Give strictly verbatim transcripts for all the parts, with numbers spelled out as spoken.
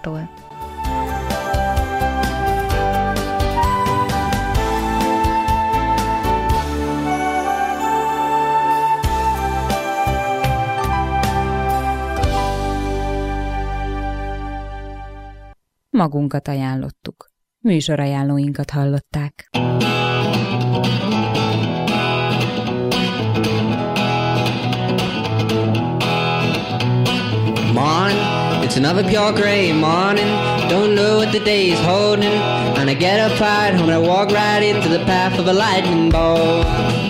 Andrástól. Magunkat ajánlottuk. Műsorajánlóinkat hallották. Morning, it's another pure gray morning. Don't know what the day is holding. And I get up right home and I walk right into the path of a lightning bolt.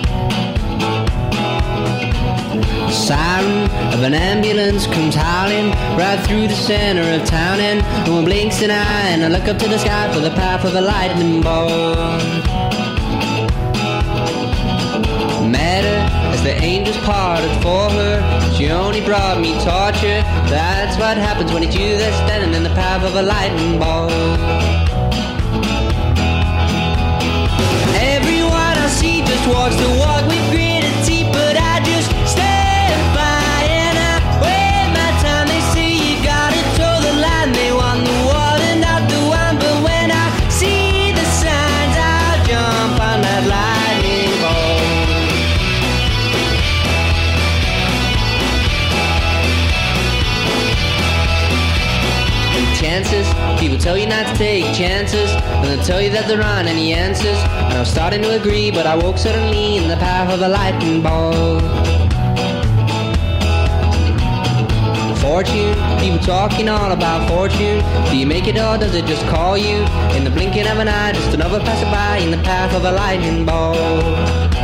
Siren of an ambulance comes howling right through the center of town, and no one blinks an eye, and I look up to the sky for the path of a lightning bolt. Met her as the angels parted for her. She only brought me torture. That's what happens when it's you that's standing in the path of a lightning bolt. Everyone I see just walks the walk with grit and teeth, but I just stand by and I wait my time. They say you gotta toe the line. They want the water, not the wine, but when I see the signs, I'll jump on that lightning bolt. Chances, people tell you not to take chances, and they'll tell you that there aren't any answers. And I was starting to agree, but I woke suddenly in the path of a lightning bolt. Fortune, people talking all about fortune. Do you make it or does it just call you? In the blinking of an eye, just another passerby in the path of a lightning bolt.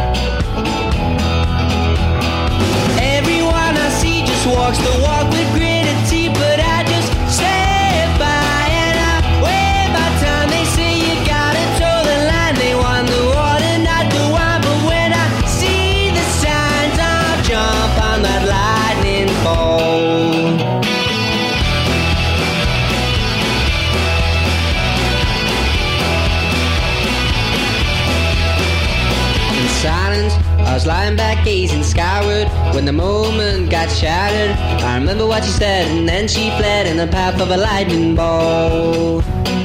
Everyone I see just walks the walk with grit and teeth, but I just stay. I was lying back gazing skyward when the moment got shattered. I remember what she said, and then she fled in the path of a lightning bolt.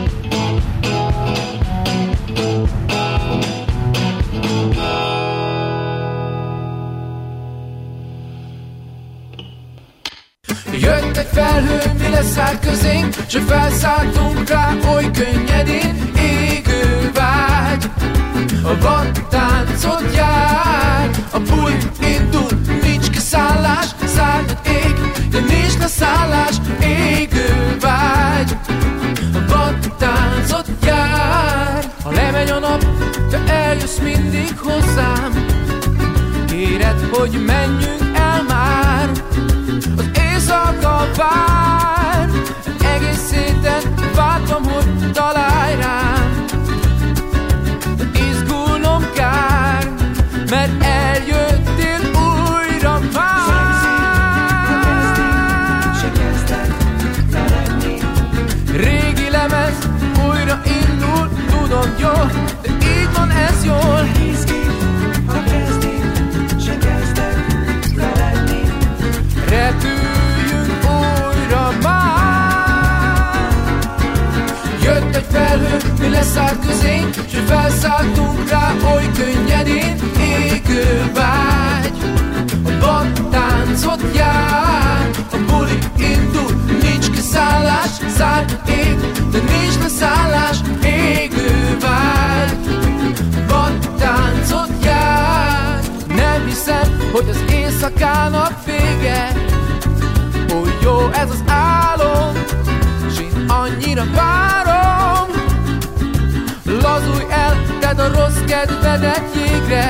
Jött egy felhő, mi leszáll közénk, s felszálltunk rá oly könnyedén. Égő vágy, a vadtáncot jár, a buli indul, nincs kiszállás, szárnyat ég, de nincs leszállás. Égő vágy, a vadtáncot jár. Ha lemegy a nap, te eljössz mindig hozzám, kéred, hogy menjünk el már. Az éjszaka vár, egész héten vártam, hogy találj rám. De izgulnom kár, mert eljöttél újra már. Se kezdek feledni. Régi lemez újra indul, tudom jól, de így van ez jól. Ha kezdi, se kezdek feledni. Repüljünk újra már. Jött egy felhő, mi leszállt közénk, s felszálltunk rá oly könnyedén. Égő vágy, a vadtáncot jár, a buli indul, nincs kiszállás, szárnyat ég, de nincs leszállás. Égő vágy, vadtáncot jár. Nem hiszem, hogy az éjszakának vége. Ó, jó ez az álom, s én annyira várom. Lazulj el, tedd a rossz kedvedet jégre.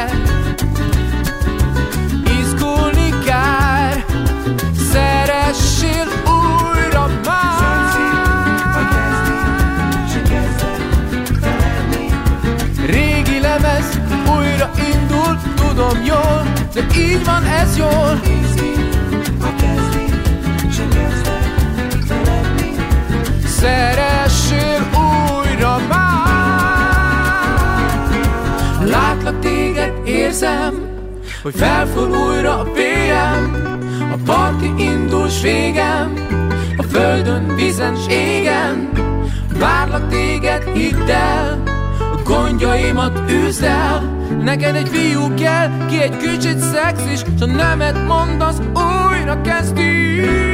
Izgulni kár, szeressél újra már. Régi lemez újra indul, tudom jól, de így van ez jól. Szeressél újra már. Látlak téged, érzem, hogy felfúr újra a pélyem. A parti indul s végem, a földön, vízen s égen. Várlak téged, hidd el, a gondjaimat üzd el. Neked egy fiú kell, ki egy kicsit szexis, s ha nemet mondasz, újra kezdi.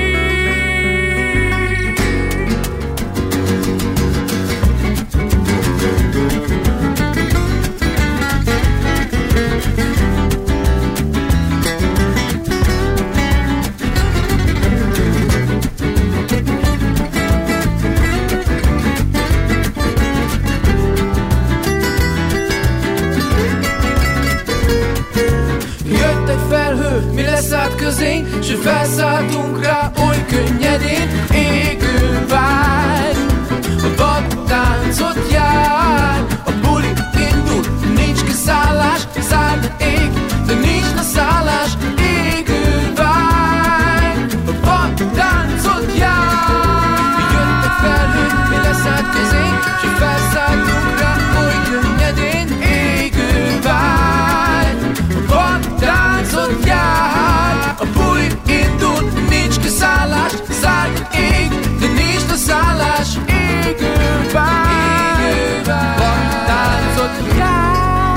Mi leszállt közénk, s felszálltunk rá oly könnyedén. Égő vágy, a vadtáncot jár, a buli indul, nincs kiszállás, szárny ég, de nincs leszállás. Égő vágy, a vadtáncot jár. Jött egy felhő, mi leszállt közénk, s felszálltunk rá oly könnyedén. Égő vágy, a vadtáncot jár, a buli indul, nincs kiszállás, szárny ég, de nincs leszállás. Égő vágy, vadtáncot jár.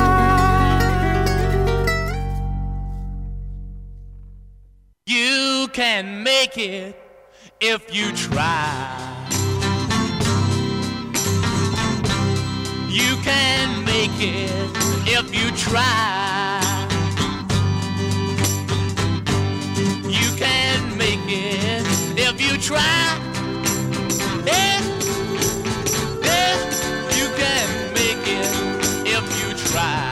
You can make it if you try. You can make it if you try. You can make it if you try. Yeah, yeah, you can make it if you try.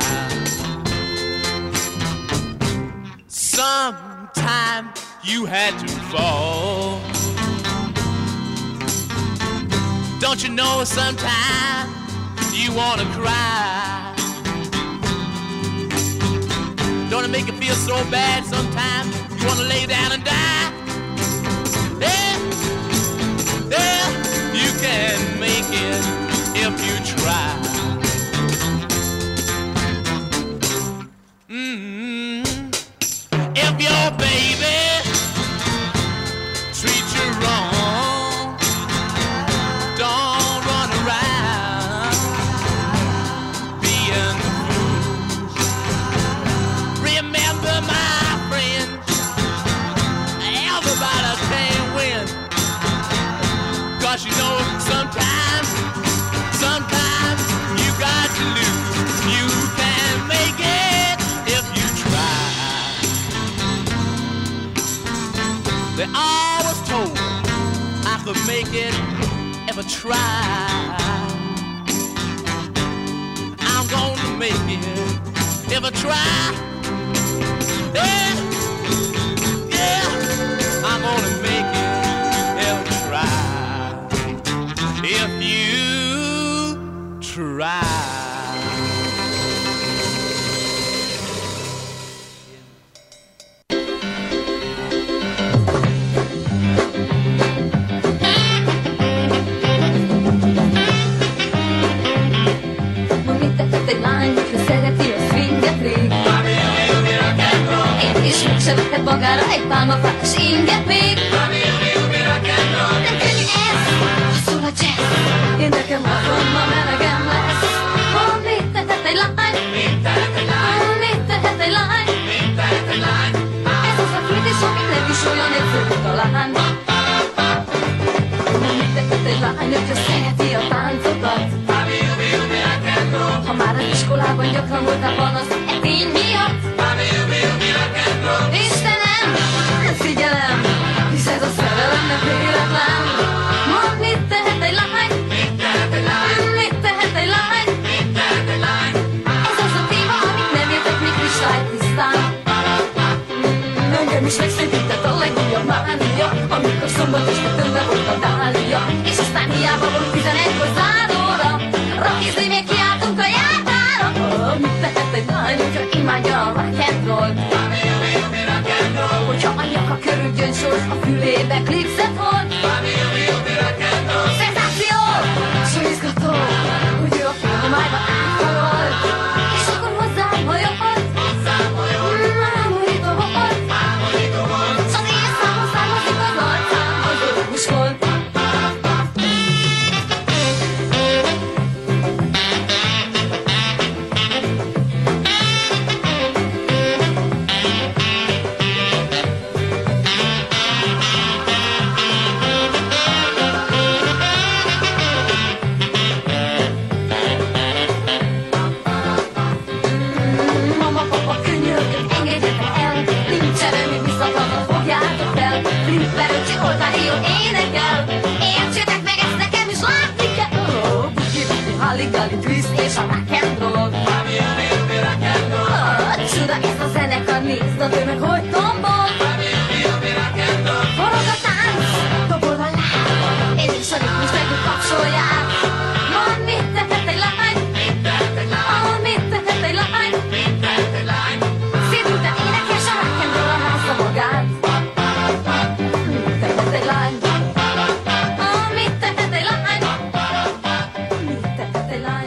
Sometime you had to fall. Don't you know sometimes you wanna cry? Don't it make you feel so bad sometimes you wanna lay down and die? Yeah, yeah, you can make it if you try. Mm-hmm. If your baby treats you wrong, don't run around being the fool. Remember, my friend, everybody can win. Cause you know sometimes, sometimes you got to lose. You can make it if you try. They always told I could make it if I try. I'm gonna make it if I try. Yeah, yeah, I'm gonna make it if I try. If you try. Egy lány, hogy szereti a swinget rég. Én is megsevetett magára egy pálmafát, és inget még. Nem könnyű ez, ha szól a jazz. Én nekem otthon ma melegem lesz. Hol mit tehet egy lány? Hol mit tehet egy lány? Ez az a kérdés, amit nem is olyan egyszerű talán. Mit tehet egy lány, hogyha szereti a táncokat? Ha már az iskolában gyakran voltál panasz e tény miatt. Istenem, figyelem, hisz ez a szerelem nem véletlen. Mondd, mit tehet egy lány? Mit tehet egy lány? Ez az a téma, amit nem értek még kristálytisztán. Engem is megszépített a legújabb mánia, amikor szombat este tőle volt a dália. És aztán hiába volt tizenegykor záróra, rockizni még kiáltunk a jártára. Oh, mit tehet egy lány, hogyha imádja a rock and roll? Hogyha a nyaka körül gyöngysorz, a fülébe klipszet hord. Szenzáció, so izgató, hogy ő a filmájban áthalolt. És akkor hozzám hajolt, mámorító volt. Az én számon származik az arcámhoz. Látod ő meg hogy tombol. Forog a tánc, dobolva láb, és a ritmus meg úgy kapcsolják. Mond, mit tehet egy lány? Mond, mit tehet egy lány? Szédülten énekes a rock'n'roll a házza magát. Mit tehet egy lány? Mond, mit tehet egy lány? Mit tehet egy lány?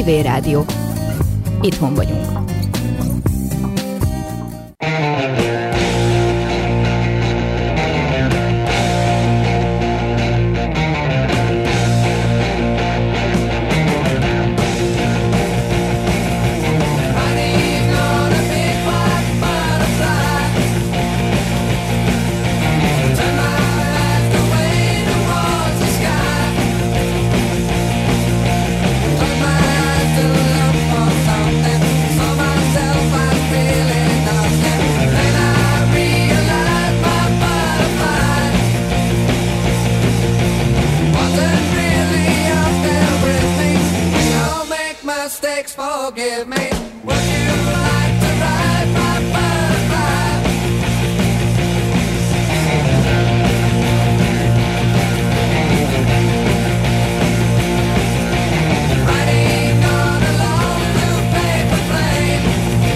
Civil Rádió. Itthon vagyunk. Forgive me. Would you like to ride my butterfly? Riding on a long blue paper plane,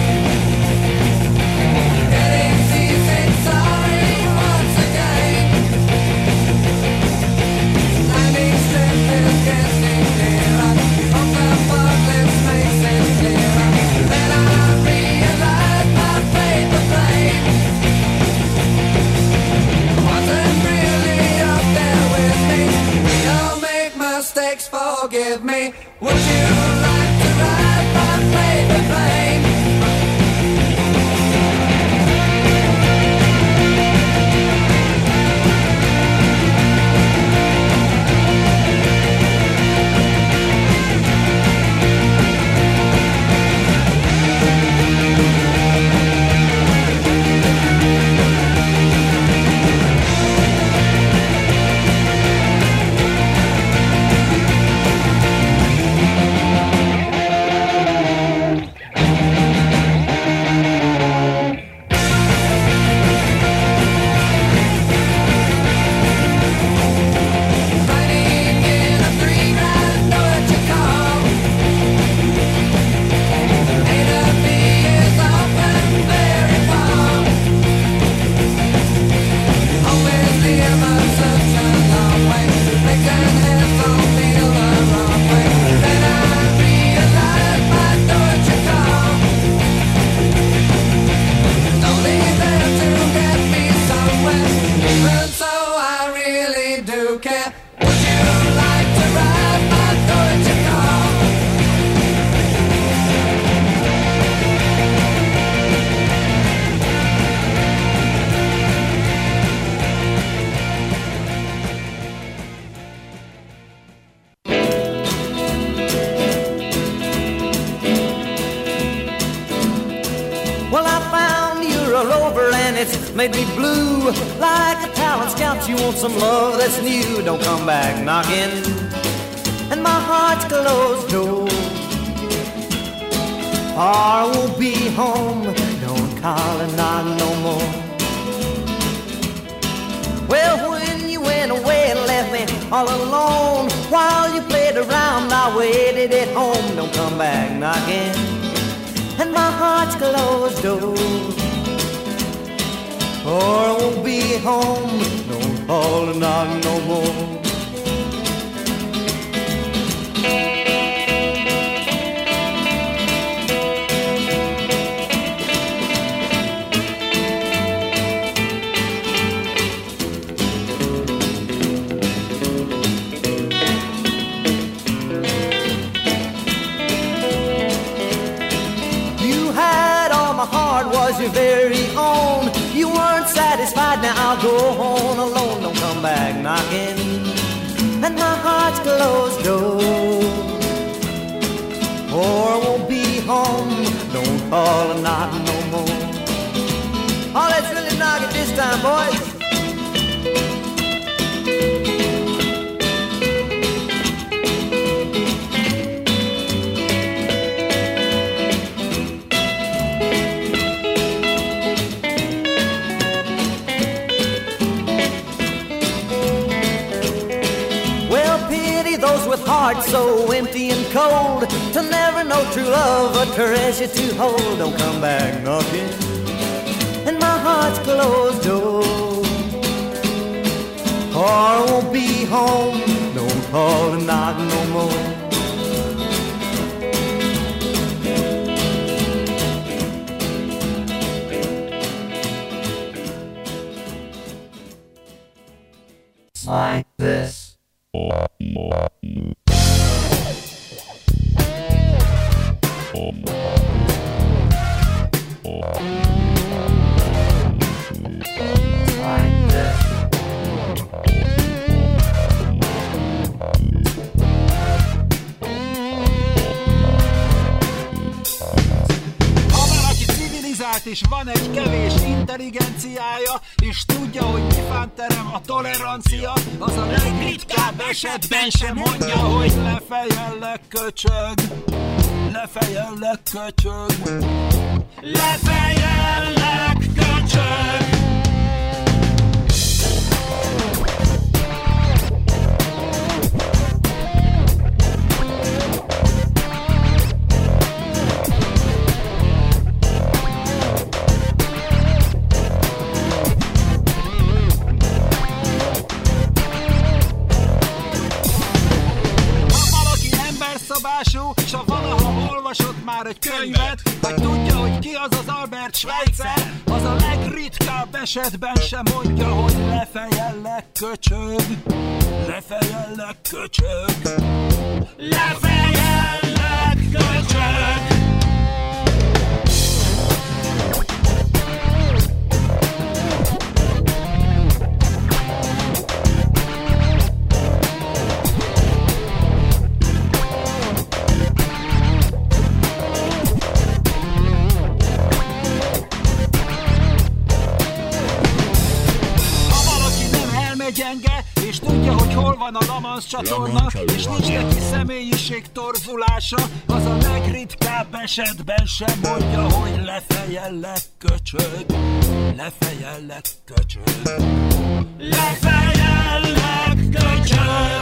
getting seasick, sorry once again. Landing strip is getting nearer. Hope the fog lifts makes it clearer. Then I realize my paper plane wasn't really up there with me. We all make mistakes, forgive me. Would you like to ride my paper plane? Riding in a three-grand Deutsche car, A to B is often very far. Home is near but such a long way. Legs and hands don't feel the wrong way. Then I realize my Deutsche car is only there to get me somewhere. Even so, I really do care. Would you like to ride my Deutsche car? Well, I found you're a rover and it's made me blue. Like a talent scout, you want some love that's new. Don't come back knocking, and my heart's closed door. I won't be home, don't call and knock no more. Well, when you went away and left me all alone, while you played around, I waited at home. Don't come back knocking, and my heart's closed door. Or I won't be home, don't call and knock no more. You had all my heart was your very own. You weren't satisfied, now I'll go home alone. Don't come back knocking, and my heart's closed door. Or I won't be home, don't call and knock no more. Oh, let's really knock it this time, boys. Those with hearts so empty and cold, to never know true love, a treasure to hold. Don't come back knocking, and my heart's closed door. Or I won't be home, don't call and knock no more. like this. És van egy kevés intelligenciája, és tudja, hogy mi fánterem a tolerancia, az a legritkább esetben sem mondja, hogy lefejellek köcsög, lefejellek köcsög, lefejellek köcsög. És ha valaha olvasott már egy könyvet, vagy tudja, hogy ki az az Albert Schweitzer, az a legritkább esetben sem mondja, hogy lefejellek köcsög, lefejellek köcsög, lefejellek köcsög. Gyenge, és tudja, hogy hol van a Lamansz csatorna, és nincs neki személyiség torzulása, az a legritkább esetben sem mondja, hogy lefejellek köcsög, lefejellek köcsög, lefejellek köcsög.